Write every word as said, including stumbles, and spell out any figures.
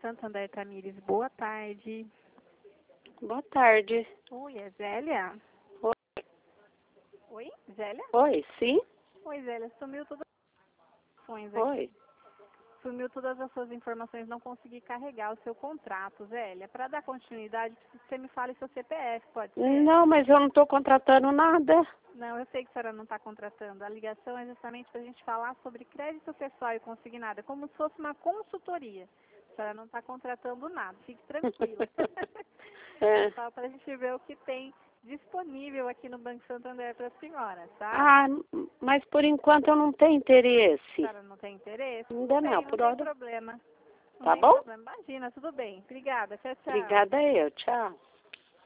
Santander Tamires, boa tarde. Boa tarde. Oi, é Zélia? Oi. Oi, Zélia? Oi, sim? Oi, Zélia, sumiu todas as informações Oi. aqui. Sumiu todas as suas informações, não consegui carregar o seu contrato, Zélia. Para dar continuidade, preciso que você me fale seu C P F, pode ser? Não, mas eu não estou contratando nada. Não, eu sei que a senhora não está contratando. A ligação é justamente para a gente falar sobre crédito pessoal e consignado, como se fosse uma consultoria. A senhora não está contratando nada, fique tranquila. É. Só para a gente ver o que tem disponível aqui no Banco Santander para a senhora, tá? Ah, mas por enquanto eu não tenho interesse. A senhora não tem interesse? Ainda Tudo bem, não, não por tem hora. problema. Não Tá tem bom? problema. Imagina, tudo bem. Obrigada. Tchau, tchau. Obrigada eu, tchau.